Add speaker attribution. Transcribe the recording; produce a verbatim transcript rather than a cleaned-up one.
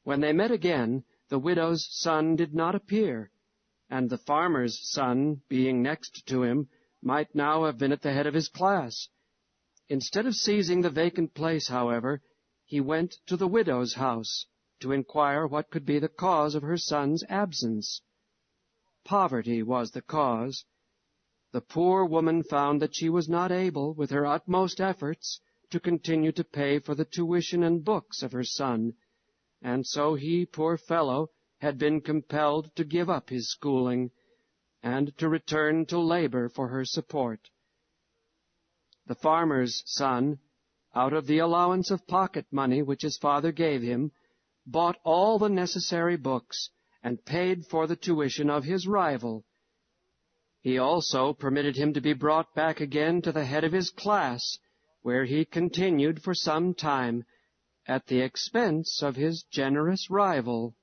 Speaker 1: When they met again, the widow's son did not appear, and the farmer's son, being next to him, might now have been at the head of his class. Instead of seizing the vacant place, however, he went to the widow's house to inquire what could be the cause of her son's absence. Poverty was the cause. The poor woman found that she was not able, with her utmost efforts, to continue to pay for the tuition and books of her son, and so he, poor fellow, had been compelled to give up his schooling, and to return to labor for her support. The farmer's son, out of the allowance of pocket money which his father gave him, bought all the necessary books, and paid for the tuition of his rival. He also permitted him to be brought back again to the head of his class, where he continued for some time, at the expense of his generous rival.